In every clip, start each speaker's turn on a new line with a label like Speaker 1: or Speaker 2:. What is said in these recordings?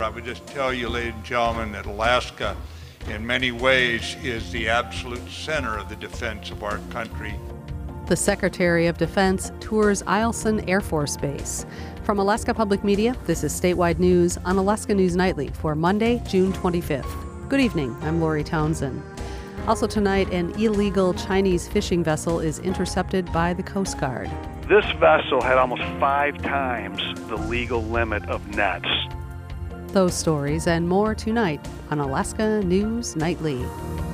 Speaker 1: I would just tell you, ladies and gentlemen, that Alaska in many ways is the absolute center of the defense of our country.
Speaker 2: The Secretary of Defense tours Eielson Air Force Base. From Alaska Public Media, this is Statewide News on Alaska News Nightly for Monday, June 25th. Good evening, I'm Lori Townsend. Also tonight, an illegal Chinese fishing vessel is intercepted by the Coast Guard.
Speaker 3: This vessel had almost 5 times the legal limit of nets.
Speaker 2: Those stories and more tonight on Alaska News Nightly.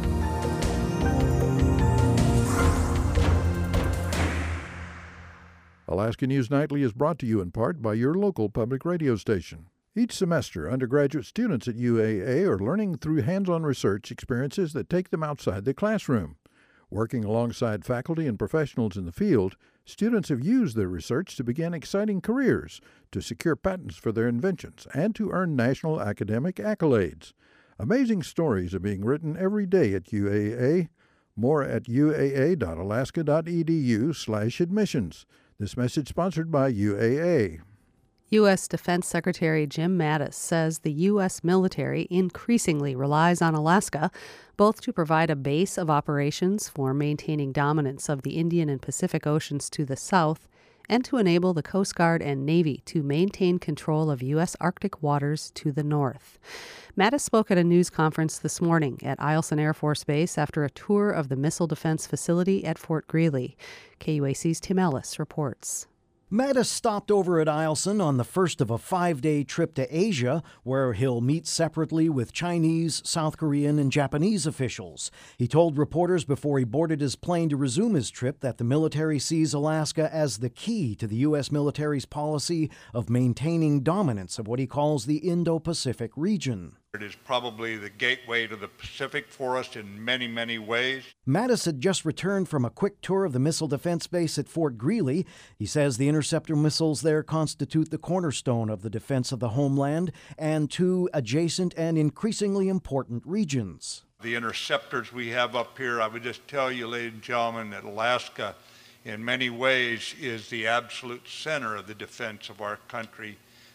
Speaker 4: Alaska News Nightly is brought to you in part by your local public radio station. Each semester, undergraduate students at UAA are learning through hands-on research experiences that take them outside the classroom. Working alongside faculty and professionals in the field, students have used their research to begin exciting careers, to secure patents for their inventions, and to earn national academic accolades. Amazing stories are being written every day at UAA. More at uaa.alaska.edu/admissions. This message sponsored by UAA.
Speaker 2: U.S. Defense Secretary Jim Mattis says the U.S. military increasingly relies on Alaska both to provide a base of operations for maintaining dominance of the Indian and Pacific Oceans to the south and to enable the Coast Guard and Navy to maintain control of U.S. Arctic waters to the north. Mattis spoke at a news conference this morning at Eielson Air Force Base after a tour of the missile defense facility at Fort Greely. KUAC's Tim Ellis reports.
Speaker 5: Mattis stopped over at Eielson on the first of a 5-day trip to Asia, where he'll meet separately with Chinese, South Korean, and Japanese officials. He told reporters before he boarded his plane to resume his trip that the military sees Alaska as the key to the U.S. military's policy of maintaining dominance of what he calls the Indo-Pacific region.
Speaker 1: It is probably the gateway to the Pacific for us in many, many ways.
Speaker 5: Mattis had just returned from a quick tour of the missile defense base at Fort Greely. He says the interceptor missiles there constitute the cornerstone of the defense of the homeland and 2 adjacent and increasingly important regions.
Speaker 1: The interceptors we have up here, I would just tell you, ladies and gentlemen, that Alaska in many ways is the absolute center of the defense of our country.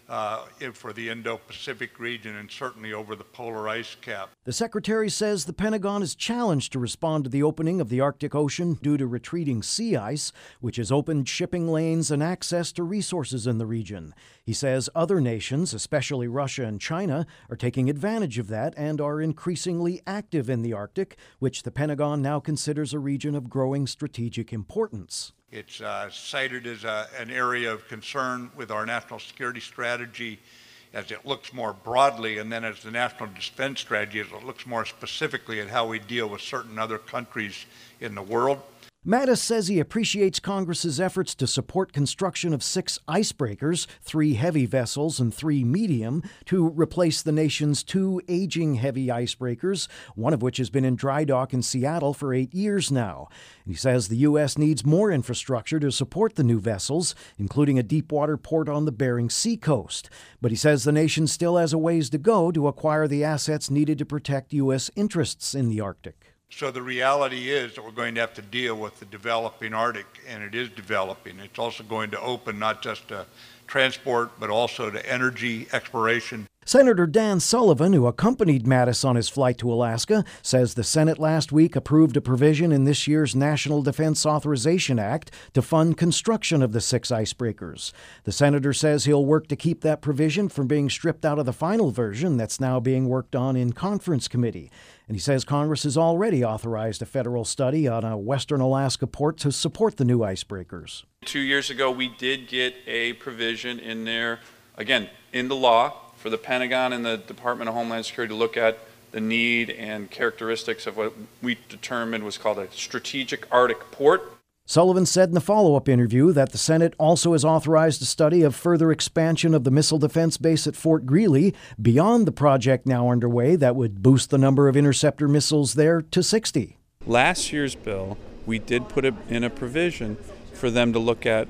Speaker 1: For the Indo-Pacific region and certainly over the polar ice cap.
Speaker 5: The Secretary says the Pentagon is challenged to respond to the opening of the Arctic Ocean due to retreating sea ice, which has opened shipping lanes and access to resources in the region. He says other nations, especially Russia and China, are taking advantage of that and are increasingly active in the Arctic, which the Pentagon now considers a region of growing strategic importance.
Speaker 1: It's cited as an area of concern with our national security strategy as it looks more broadly, and then as the national defense strategy as it looks more specifically at how we deal with certain other countries in the world.
Speaker 5: Mattis says he appreciates Congress's efforts to support construction of 6 icebreakers, 3 heavy vessels and 3 medium, to replace the nation's 2 aging heavy icebreakers, one of which has been in dry dock in Seattle for 8 years now. He says the U.S. needs more infrastructure to support the new vessels, including a deepwater port on the Bering Sea coast. But he says the nation still has a ways to go to acquire the assets needed to protect U.S. interests in the Arctic.
Speaker 1: So the reality is that we're going to have to deal with the developing Arctic, and it is developing. It's also going to open not just to transport, but also to energy exploration.
Speaker 5: Senator Dan Sullivan, who accompanied Mattis on his flight to Alaska, says the Senate last week approved a provision in this year's National Defense Authorization Act to fund construction of the 6 icebreakers. The senator says he'll work to keep that provision from being stripped out of the final version that's now being worked on in conference committee. And he says Congress has already authorized a federal study on a western Alaska port to support the new icebreakers.
Speaker 6: 2 years ago, we did get a provision in there, again, in the law, for the Pentagon and the Department of Homeland Security to look at the need and characteristics of what we determined was called a strategic Arctic port.
Speaker 5: Sullivan said in the follow-up interview that the Senate also has authorized a study of further expansion of the missile defense base at Fort Greely beyond the project now underway that would boost the number of interceptor missiles there to 60.
Speaker 6: Last year's bill, we did put in a provision for them to look at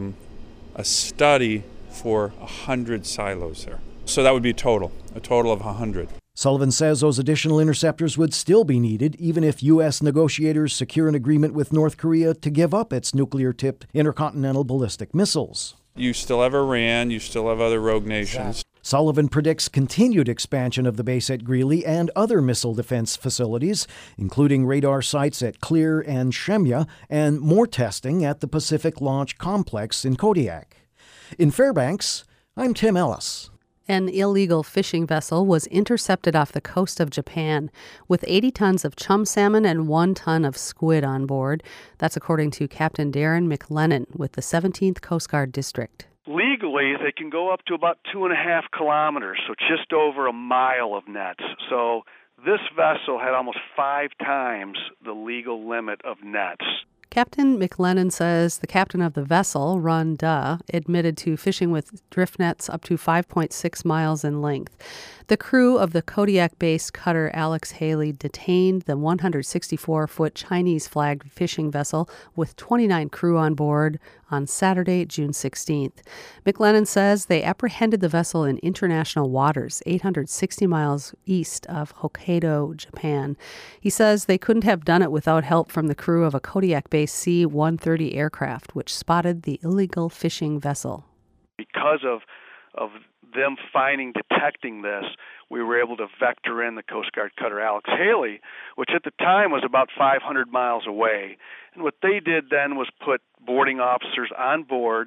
Speaker 6: a study for 100 silos there. So that would be a total of 100.
Speaker 5: Sullivan says those additional interceptors would still be needed even if U.S. negotiators secure an agreement with North Korea to give up its nuclear-tipped intercontinental ballistic missiles.
Speaker 6: You still have Iran, you still have other rogue nations.
Speaker 5: Sullivan predicts continued expansion of the base at Greeley and other missile defense facilities, including radar sites at Clear and Shemya, and more testing at the Pacific Launch Complex in Kodiak. In Fairbanks, I'm Tim Ellis.
Speaker 2: An illegal fishing vessel was intercepted off the coast of Japan with 80 tons of chum salmon and 1 ton of squid on board. That's according to Captain Darren McLennan with the 17th Coast Guard District.
Speaker 3: Legally, they can go up to about 2.5 kilometers, so just over a mile of nets. So this vessel had almost 5 times the legal limit of nets.
Speaker 2: Captain McLennan says the captain of the vessel, Ron Duh, admitted to fishing with drift nets up to 5.6 miles in length. The crew of the Kodiak-based cutter Alex Haley detained the 164-foot Chinese-flagged fishing vessel with 29 crew on board on Saturday, June 16th. McLennan says they apprehended the vessel in international waters, 860 miles east of Hokkaido, Japan. He says they couldn't have done it without help from the crew of a Kodiak-based C-130 aircraft, which spotted the illegal fishing vessel.
Speaker 3: Because of them detecting this, we were able to vector in the Coast Guard cutter Alex Haley, which at the time was about 500 miles away. And what they did then was put boarding officers on board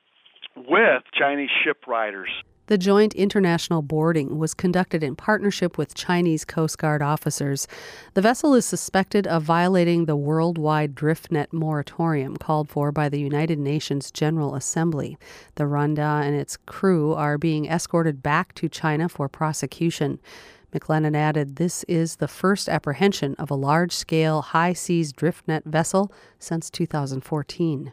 Speaker 3: with Chinese ship riders.
Speaker 2: The joint international boarding was conducted in partnership with Chinese Coast Guard officers. The vessel is suspected of violating the worldwide drift net moratorium called for by the United Nations General Assembly. The Randa and its crew are being escorted back to China for prosecution. McLennan added this is the first apprehension of a large-scale high-seas drift net vessel since 2014.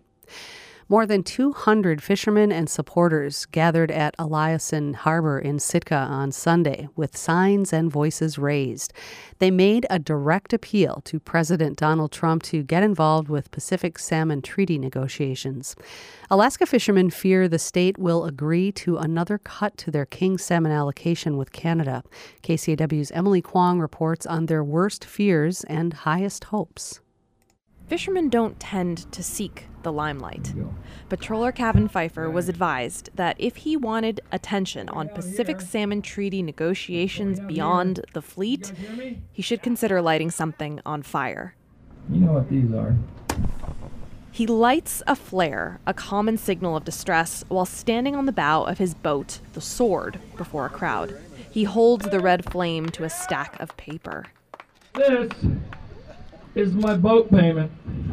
Speaker 2: More than 200 fishermen and supporters gathered at Eliason Harbor in Sitka on Sunday with signs and voices raised. They made a direct appeal to President Donald Trump to get involved with Pacific Salmon Treaty negotiations. Alaska fishermen fear the state will agree to another cut to their king salmon allocation with Canada. KCAW's Emily Kwong reports on their worst fears and highest hopes.
Speaker 7: Fishermen don't tend to seek the limelight. But Trawler Kevin Pfeiffer was advised that if he wanted attention on Pacific Salmon Treaty negotiations beyond the fleet, he should consider lighting something on fire.
Speaker 8: You know what these are.
Speaker 7: He lights a flare, a common signal of distress, while standing on the bow of his boat, the Sword, before a crowd. He holds the red flame to a stack of paper.
Speaker 8: This is my boat payment.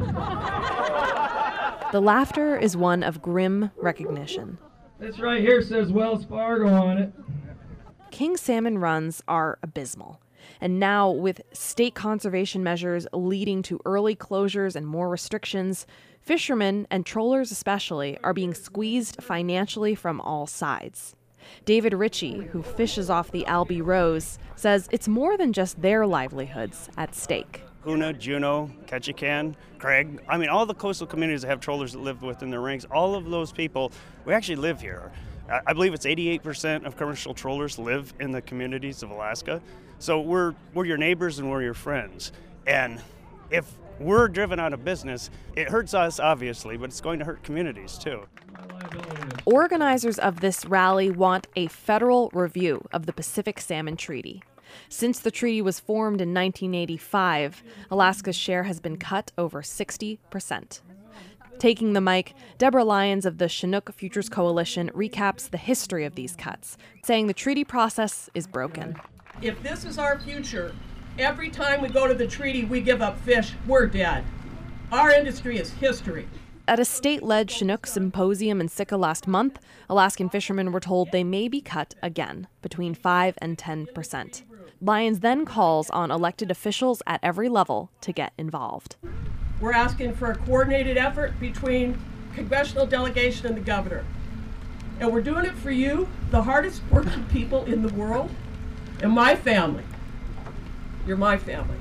Speaker 7: The laughter is one of grim recognition.
Speaker 8: This right here says Wells Fargo on it.
Speaker 7: King salmon runs are abysmal. And now, with state conservation measures leading to early closures and more restrictions, fishermen, and trollers especially, are being squeezed financially from all sides. David Ritchie, who fishes off the Albee Rose, says it's more than just their livelihoods at stake.
Speaker 9: Kuna, Juneau, Ketchikan, Craig. I mean, all the coastal communities that have trollers that live within their rings, all of those people, we actually live here. I believe it's 88% of commercial trollers live in the communities of Alaska. So we're your neighbors and we're your friends. And if we're driven out of business, it hurts us, obviously, but it's going to hurt communities, too.
Speaker 7: Organizers of this rally want a federal review of the Pacific Salmon Treaty. Since the treaty was formed in 1985, Alaska's share has been cut over 60%. Taking the mic, Deborah Lyons of the Chinook Futures Coalition recaps the history of these cuts, saying the treaty process is broken.
Speaker 10: If this is our future, every time we go to the treaty, we give up fish, we're dead. Our industry is history.
Speaker 7: At a state-led Chinook symposium in Sitka last month, Alaskan fishermen were told they may be cut again, between 5 and 10%. Lyons then calls on elected officials at every level to get involved.
Speaker 10: We're asking for a coordinated effort between congressional delegation and the governor. And we're doing it for you, the hardest working people in the world, and my family. You're my family.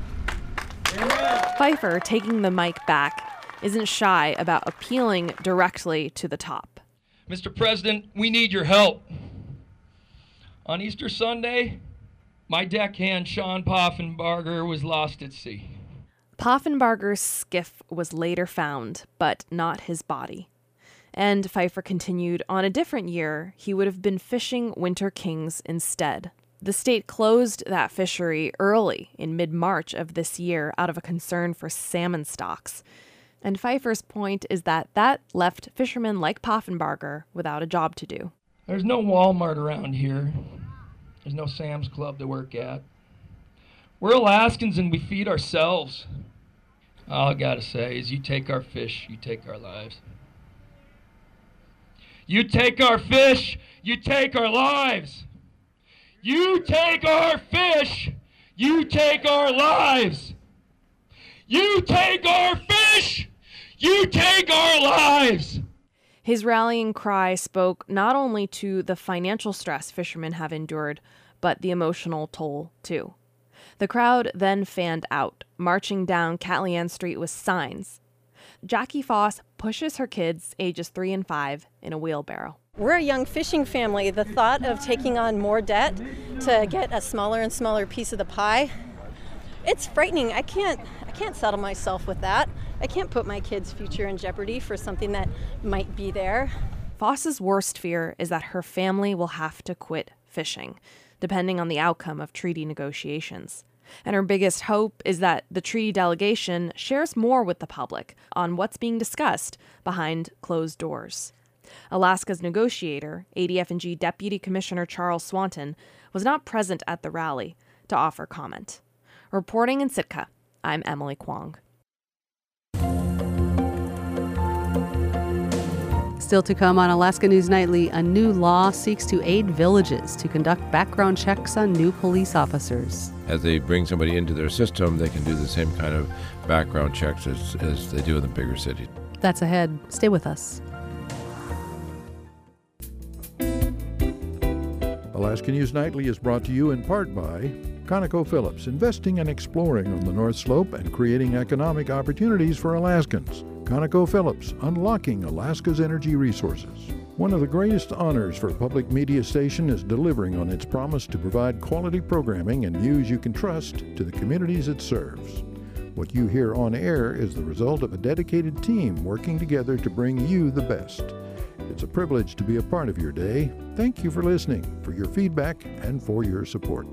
Speaker 10: Amen.
Speaker 7: Pfeiffer, taking the mic back, isn't shy about appealing directly to the top.
Speaker 8: Mr. President, we need your help. On Easter Sunday, my deckhand, Sean Poffenbarger, was lost at sea.
Speaker 7: Poffenbarger's skiff was later found, but not his body. And Pfeiffer continued, on a different year, he would have been fishing winter kings instead. The state closed that fishery early in mid-March of this year out of a concern for salmon stocks. And Pfeiffer's point is that left fishermen like Poffenbarger without a job to do.
Speaker 8: There's no Walmart around here. There's no Sam's Club to work at. We're Alaskans and we feed ourselves. All I gotta say is you take our fish, you take our lives. You take our fish, you take our lives. You take our fish, you take our lives. You take our fish, you take our lives.
Speaker 7: His rallying cry spoke not only to the financial stress fishermen have endured, but the emotional toll, too. The crowd then fanned out, marching down Catlean Street with signs. Jackie Foss pushes her kids, ages 3 and 5, in a wheelbarrow.
Speaker 11: We're a young fishing family. The thought of taking on more debt to get a smaller and smaller piece of the pie, it's frightening. I can't settle myself with that. I can't put my kids' future in jeopardy for something that might be there.
Speaker 7: Foss's worst fear is that her family will have to quit fishing, depending on the outcome of treaty negotiations. And her biggest hope is that the treaty delegation shares more with the public on what's being discussed behind closed doors. Alaska's negotiator, ADF&G Deputy Commissioner Charles Swanton, was not present at the rally to offer comment. Reporting in Sitka, I'm Emily Kwong.
Speaker 2: Still to come on Alaska News Nightly, a new law seeks to aid villages to conduct background checks on new police officers.
Speaker 12: As they bring somebody into their system, they can do the same kind of background checks as they do in the bigger cities.
Speaker 2: That's ahead. Stay with us.
Speaker 4: Alaska News Nightly is brought to you in part by ConocoPhillips, investing and exploring on the North Slope and creating economic opportunities for Alaskans. ConocoPhillips, unlocking Alaska's energy resources. One of the greatest honors for a public media station is delivering on its promise to provide quality programming and news you can trust to the communities it serves. What you hear on air is the result of a dedicated team working together to bring you the best. It's a privilege to be a part of your day. Thank you for listening, for your feedback, and for your support.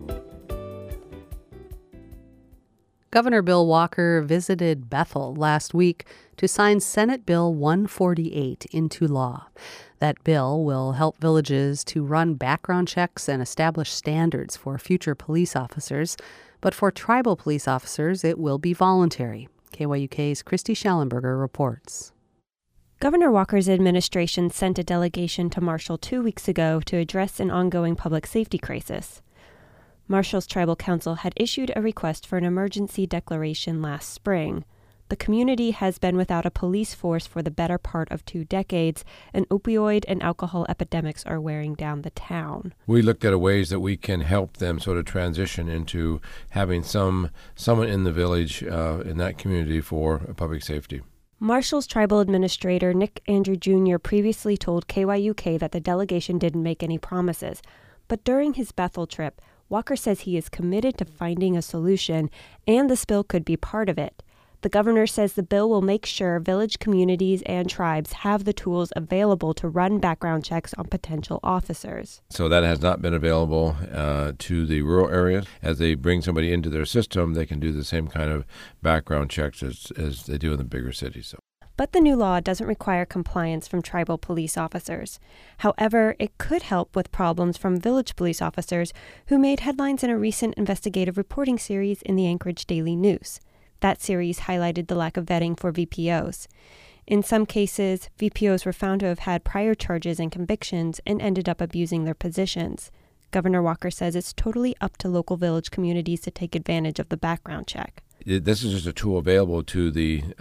Speaker 2: Governor Bill Walker visited Bethel last week to sign Senate Bill 148 into law. That bill will help villages to run background checks and establish standards for future police officers. But for tribal police officers, it will be voluntary. KYUK's Christy Schallenberger reports.
Speaker 13: Governor Walker's administration sent a delegation to Marshall 2 weeks ago to address an ongoing public safety crisis. Marshall's Tribal Council had issued a request for an emergency declaration last spring. The community has been without a police force for the better part of 2 decades, and opioid and alcohol epidemics are wearing down the town.
Speaker 12: We looked at ways that we can help them sort of transition into having someone in the village, in that community for public safety.
Speaker 13: Marshall's tribal administrator, Nick Andrew Jr., previously told KYUK that the delegation didn't make any promises. But during his Bethel trip, Walker says he is committed to finding a solution, and this bill could be part of it. The governor says the bill will make sure village communities and tribes have the tools available to run background checks on potential officers.
Speaker 12: So that has not been available to the rural areas. As they bring somebody into their system, they can do the same kind of background checks as they do in the bigger cities. So.
Speaker 13: But the new law doesn't require compliance from tribal police officers. However, it could help with problems from village police officers who made headlines in a recent investigative reporting series in the Anchorage Daily News. That series highlighted the lack of vetting for VPOs. In some cases, VPOs were found to have had prior charges and convictions and ended up abusing their positions. Governor Walker says it's totally up to local village communities to take advantage of the background check.
Speaker 12: This is just a tool available to in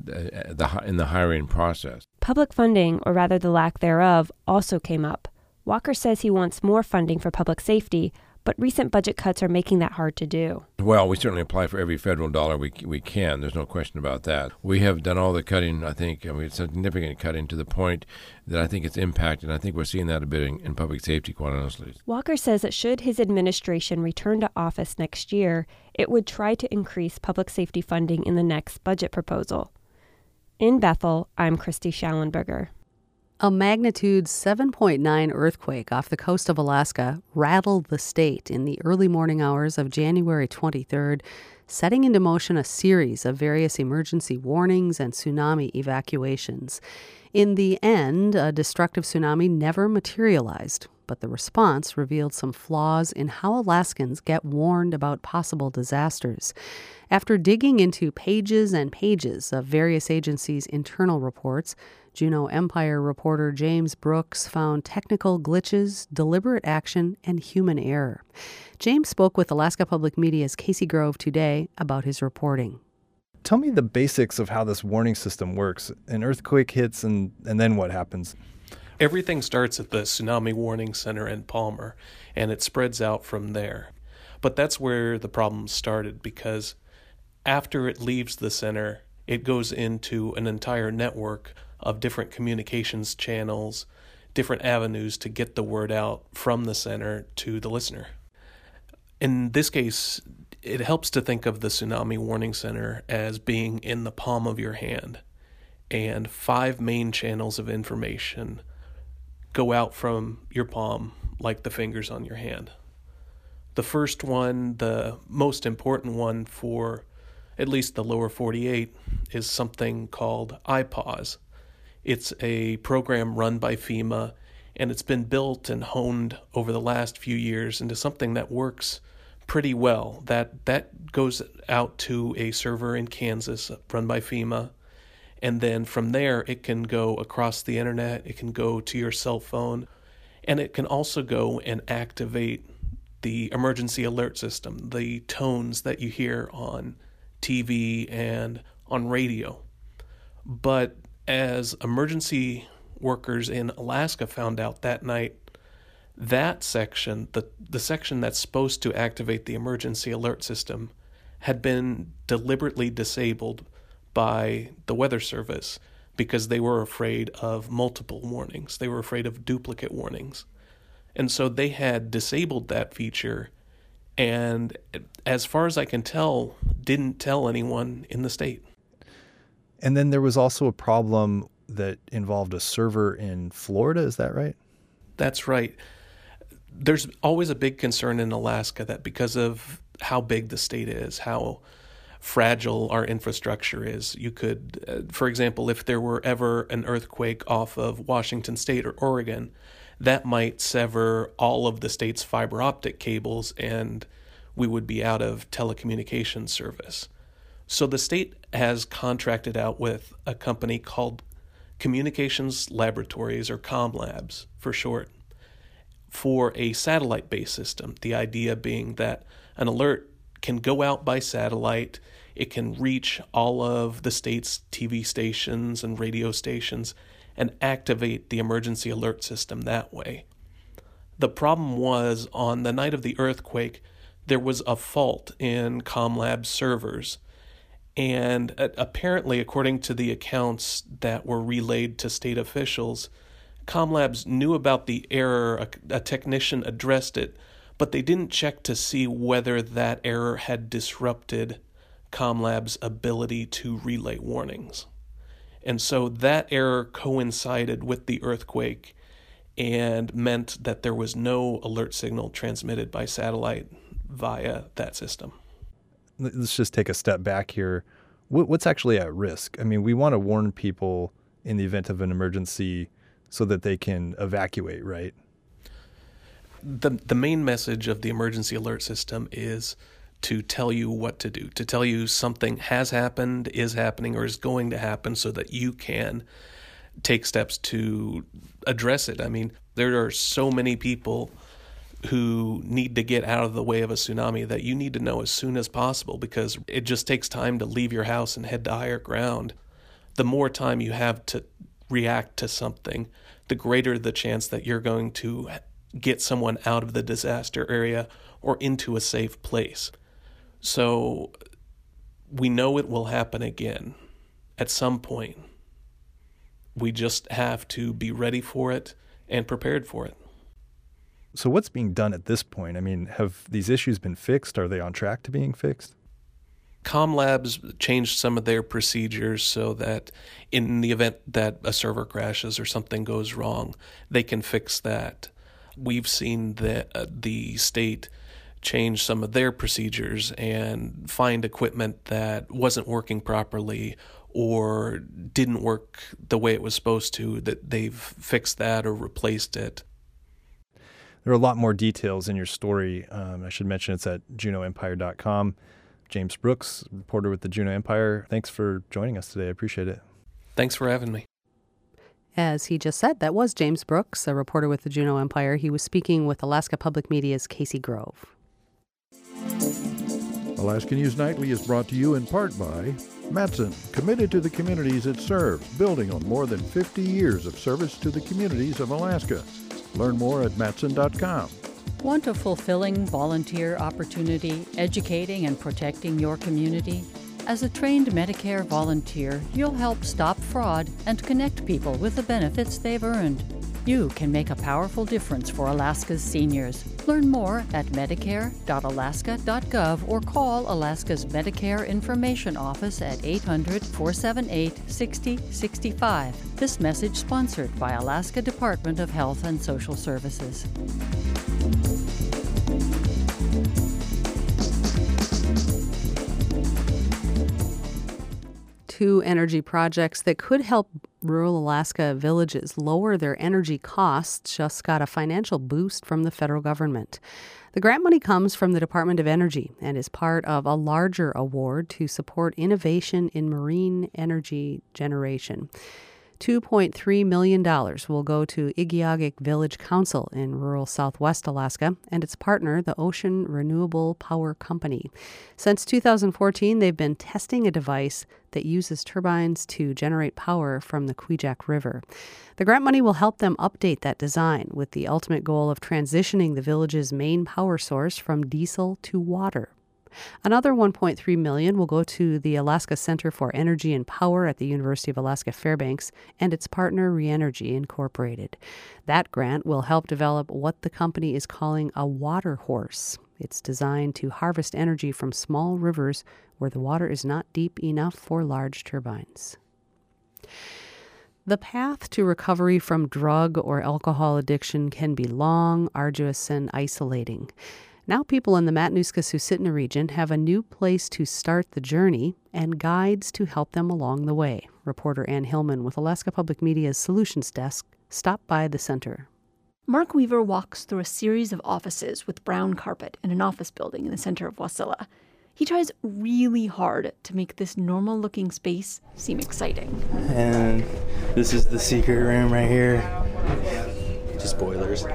Speaker 12: the hiring process.
Speaker 13: Public funding, or rather the lack thereof, also came up. Walker says he wants more funding for public safety, but recent budget cuts are making that hard to do.
Speaker 12: Well, we certainly apply for every federal dollar we can. There's no question about that. We have done all the cutting, I think, significant cutting to the point that I think it's impacted. I think we're seeing that a bit in public safety, quite honestly.
Speaker 13: Walker says that should his administration return to office next year, it would try to increase public safety funding in the next budget proposal. In Bethel, I'm Christy Schallenberger.
Speaker 2: A magnitude 7.9 earthquake off the coast of Alaska rattled the state in the early morning hours of January 23rd, setting into motion a series of various emergency warnings and tsunami evacuations. In the end, a destructive tsunami never materialized, but the response revealed some flaws in how Alaskans get warned about possible disasters. After digging into pages and pages of various agencies' internal reports, Juneau Empire reporter James Brooks found technical glitches, deliberate action, and human error. James spoke with Alaska Public Media's Casey Grove today about his reporting.
Speaker 14: Tell me the basics of how this warning system works. An earthquake hits, and then what happens?
Speaker 15: Everything starts at the Tsunami Warning Center in Palmer, and it spreads out from there. But that's where the problem started, because after it leaves the center, it goes into an entire network of different communications channels, different avenues to get the word out from the center to the listener. In this case, it helps to think of the Tsunami Warning Center as being in the palm of your hand, and 5 main channels of information go out from your palm like the fingers on your hand. The first one, the most important one for at least the lower 48, is something called iPause. It's a program run by FEMA, and it's been built and honed over the last few years into something that works pretty well. That goes out to a server in Kansas run by FEMA, and then from there it can go across the internet, it can go to your cell phone, and it can also go and activate the emergency alert system, the tones that you hear on TV and on radio. But as emergency workers in Alaska found out that night, that section, the section that's supposed to activate the emergency alert system, had been deliberately disabled by the Weather Service because they were afraid of multiple warnings. They were afraid of duplicate warnings. And so they had disabled that feature, and as far as I can tell, didn't tell anyone in the state.
Speaker 14: And then there was also a problem that involved a server in Florida, is that right?
Speaker 15: That's right. There's always a big concern in Alaska that because of how big the state is, how fragile our infrastructure is, you could, for example, if there were ever an earthquake off of Washington State or Oregon, that might sever all of the state's fiber optic cables and we would be out of telecommunications service. So the state has contracted out with a company called Communications Laboratories, or ComLabs for short, for a satellite-based system. The idea being that an alert can go out by satellite, it can reach all of the state's TV stations and radio stations and activate the emergency alert system that way. The problem was, on the night of the earthquake, there was a fault in ComLab's servers. And apparently, according to the accounts that were relayed to state officials, ComLabs knew about the error, a technician addressed it, but they didn't check to see whether that error had disrupted ComLab's ability to relay warnings. And so that error coincided with the earthquake and meant that there was no alert signal transmitted by satellite via that system.
Speaker 14: Let's just take a step back here. What's actually at risk? I mean, we want to warn people in the event of an emergency so that they can evacuate, right?
Speaker 15: The main message of the emergency alert system is to tell you what to do, to tell you something has happened, is happening, or is going to happen so that you can take steps to address it. I mean, there are so many people who need to get out of the way of a tsunami that you need to know as soon as possible, because it just takes time to leave your house and head to higher ground. The more time you have to react to something, the greater the chance that you're going to get someone out of the disaster area or into a safe place. So we know it will happen again at some point. We just have to be ready for it and prepared for it.
Speaker 14: So what's being done at this point? I mean, have these issues been fixed? Are they on track to being fixed?
Speaker 15: ComLabs changed some of their procedures so that in the event that a server crashes or something goes wrong, they can fix that. We've seen the state change some of their procedures and find equipment that wasn't working properly or didn't work the way it was supposed to, that they've fixed that or replaced it.
Speaker 14: There are a lot more details in your story. I should mention it's at JuneauEmpire.com. James Brooks, reporter with the Juneau Empire. Thanks for joining us today. I appreciate it.
Speaker 15: Thanks for having me.
Speaker 2: As he just said, that was James Brooks, a reporter with the Juneau Empire. He was speaking with Alaska Public Media's Casey Grove.
Speaker 4: Alaska News Nightly is brought to you in part by Matson, committed to the communities it serves, building on more than 50 years of service to the communities of Alaska. Learn more at Matson.com.
Speaker 16: Want a fulfilling volunteer opportunity, educating and protecting your community? As a trained Medicare volunteer, you'll help stop fraud and connect people with the benefits they've earned. You can make a powerful difference for Alaska's seniors. Learn more at medicare.alaska.gov or call Alaska's Medicare Information Office at 800-478-6065. This message sponsored by Alaska Department of Health and Social Services.
Speaker 2: Two energy projects that could help rural Alaska villages lower their energy costs just got a financial boost from the federal government. The grant money comes from the Department of Energy and is part of a larger award to support innovation in marine energy generation. $2.3 million will go to Igiugig Village Council in rural southwest Alaska and its partner, the Ocean Renewable Power Company. Since 2014, they've been testing a device that uses turbines to generate power from the Kvichak River. The grant money will help them update that design with the ultimate goal of transitioning the village's main power source from diesel to water. Another $1.3 million will go to the Alaska Center for Energy and Power at the University of Alaska Fairbanks and its partner Reenergy Incorporated. That grant will help develop what the company is calling a water horse. It's designed to harvest energy from small rivers where the water is not deep enough for large turbines. The path to recovery from drug or alcohol addiction can be long, arduous, and isolating. Now people in the Matanuska-Susitna region have a new place to start the journey and guides to help them along the way. Reporter Ann Hillman with Alaska Public Media's Solutions Desk stopped by the center.
Speaker 17: Mark Weaver walks through a series of offices with brown carpet in an office building in the center of Wasilla. He tries really hard to make this normal-looking space seem exciting.
Speaker 18: And this is the secret room right here. Just boilers.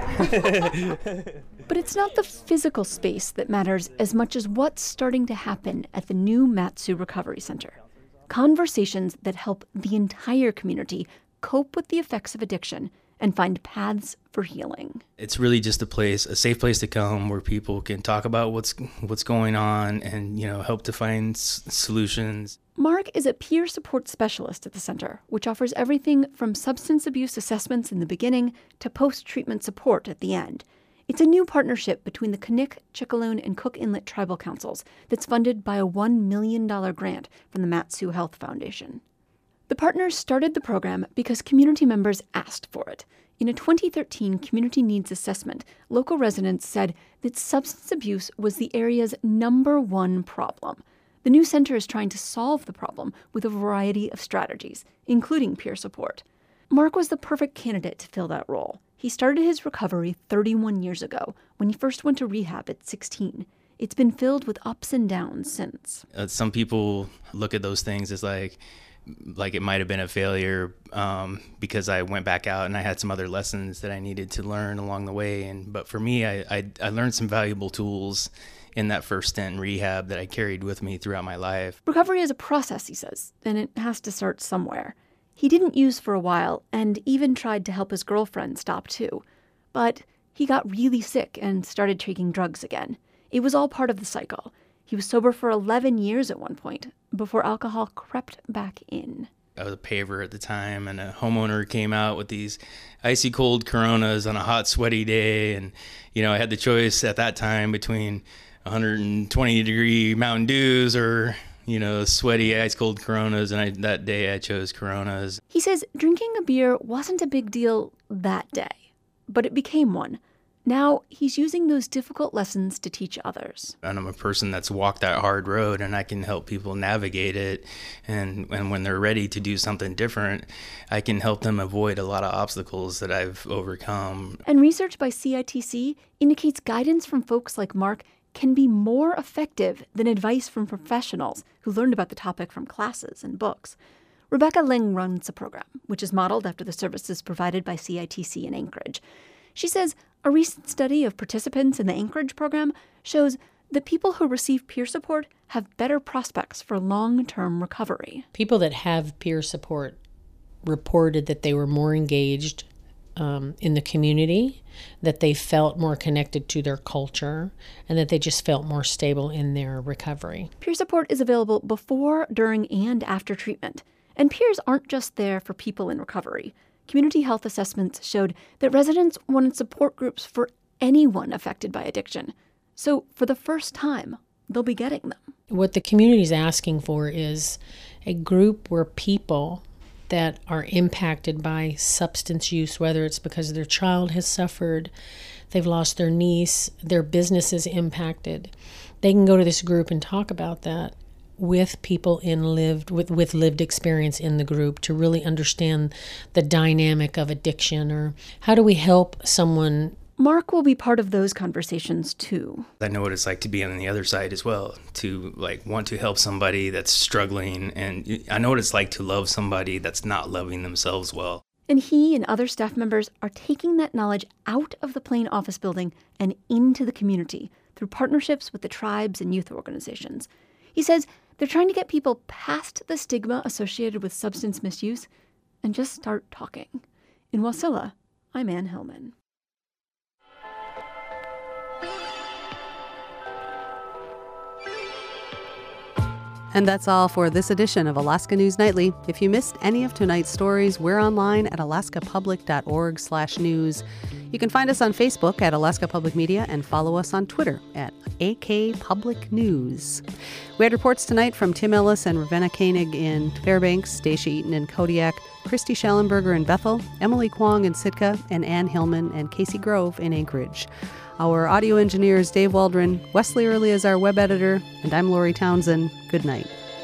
Speaker 17: But it's not the physical space that matters as much as what's starting to happen at the new Mat-Su Recovery Center. Conversations that help the entire community cope with the effects of addiction and find paths for healing.
Speaker 18: It's really just a safe place to come where people can talk about what's going on and, help to find solutions.
Speaker 17: Mark is a peer support specialist at the center, which offers everything from substance abuse assessments in the beginning to post-treatment support at the end. It's a new partnership between the Knik, Chickaloon, and Cook Inlet Tribal Councils that's funded by a $1 million grant from the Mat-Su Health Foundation. The partners started the program because community members asked for it. In a 2013 community needs assessment, local residents said that substance abuse was the area's #1 problem. The new center is trying to solve the problem with a variety of strategies, including peer support. Mark was the perfect candidate to fill that role. He started his recovery 31 years ago when he first went to rehab at 16. It's been filled with ups and downs since.
Speaker 18: Some people look at those things as like it might have been a failure because I went back out and I had some other lessons that I needed to learn along the way. But for me, I learned some valuable tools in that first stint in rehab that I carried with me throughout my life.
Speaker 17: Recovery is a process, he says, and it has to start somewhere. He didn't use for a while and even tried to help his girlfriend stop too. But he got really sick and started taking drugs again. It was all part of the cycle. He was sober for 11 years at one point before alcohol crept back in.
Speaker 18: I was a paver at the time, and a homeowner came out with these icy cold Coronas on a hot, sweaty day. And, I had the choice at that time between 120-degree Mountain Dews or sweaty, ice cold Coronas, and that day I chose Coronas.
Speaker 17: He says drinking a beer wasn't a big deal that day, but it became one. Now he's using those difficult lessons to teach others.
Speaker 18: And I'm a person that's walked that hard road, and I can help people navigate it. And when they're ready to do something different, I can help them avoid a lot of obstacles that I've overcome.
Speaker 17: And research by CITC indicates guidance from folks like Mark can be more effective than advice from professionals who learned about the topic from classes and books. Rebecca Ling runs a program, which is modeled after the services provided by CITC in Anchorage. She says a recent study of participants in the Anchorage program shows that people who receive peer support have better prospects for long-term recovery.
Speaker 19: People that have peer support reported that they were more engaged in the community, that they felt more connected to their culture, and that they just felt more stable in their recovery.
Speaker 17: Peer support is available before, during, and after treatment. And peers aren't just there for people in recovery. Community health assessments showed that residents wanted support groups for anyone affected by addiction. So for the first time, they'll be getting them.
Speaker 19: What the community is asking for is a group where people that are impacted by substance use, whether it's because their child has suffered, they've lost their niece, their business is impacted, they can go to this group and talk about that with people with lived experience in the group to really understand the dynamic of addiction, or how do we help someone.
Speaker 17: Mark will be part of those conversations too.
Speaker 18: I know what it's like to be on the other side as well, to want to help somebody that's struggling, and I know what it's like to love somebody that's not loving themselves well.
Speaker 17: And he and other staff members are taking that knowledge out of the Plain office building and into the community through partnerships with the tribes and youth organizations. He says they're trying to get people past the stigma associated with substance misuse and just start talking. In Wasilla, I'm Ann Hillman.
Speaker 2: And that's all for this edition of Alaska News Nightly. If you missed any of tonight's stories, we're online at alaskapublic.org/news. You can find us on Facebook at Alaska Public Media and follow us on Twitter at AK Public News. We had reports tonight from Tim Ellis and Ravenna Koenig in Fairbanks, Stacia Eaton in Kodiak, Christy Schellenberger in Bethel, Emily Kwong in Sitka, and Ann Hillman and Casey Grove in Anchorage. Our audio engineer is Dave Waldron, Wesley Early is our web editor, and I'm Lori Townsend. Good night.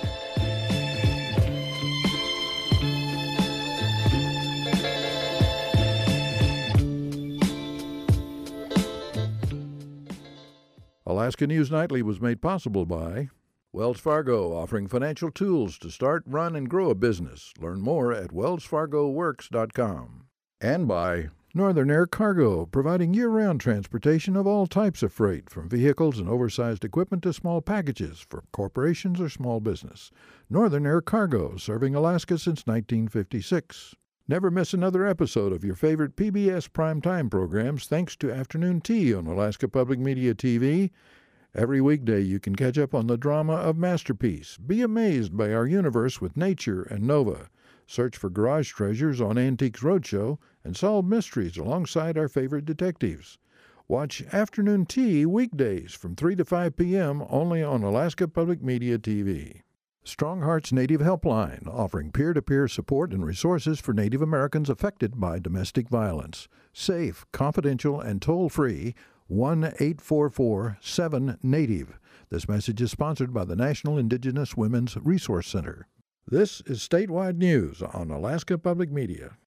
Speaker 4: Alaska News Nightly was made possible by Wells Fargo, offering financial tools to start, run, and grow a business. Learn more at wellsfargoworks.com. And by Northern Air Cargo, providing year-round transportation of all types of freight, from vehicles and oversized equipment to small packages for corporations or small business. Northern Air Cargo, serving Alaska since 1956. Never miss another episode of your favorite PBS primetime programs thanks to Afternoon Tea on Alaska Public Media TV. Every weekday you can catch up on the drama of Masterpiece. Be amazed by our universe with Nature and Nova. Search for garage treasures on Antiques Roadshow and solve mysteries alongside our favorite detectives. Watch Afternoon Tea weekdays from 3 to 5 p.m. only on Alaska Public Media TV. Strong Hearts Native Helpline, offering peer-to-peer support and resources for Native Americans affected by domestic violence. Safe, confidential, and toll-free, 1-844-7-NATIVE. This message is sponsored by the National Indigenous Women's Resource Center. This is Statewide News on Alaska Public Media.